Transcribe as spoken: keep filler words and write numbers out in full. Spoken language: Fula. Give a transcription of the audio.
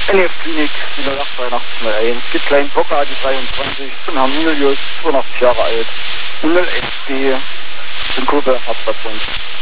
N F Klinik, die null acht drei acht null eins, die kleinen Bocker, die dreiundzwanzig, von Herrn Julius, zweiundachtzig Jahre alt, null eins B, den Kurve, Hauptstadtbund.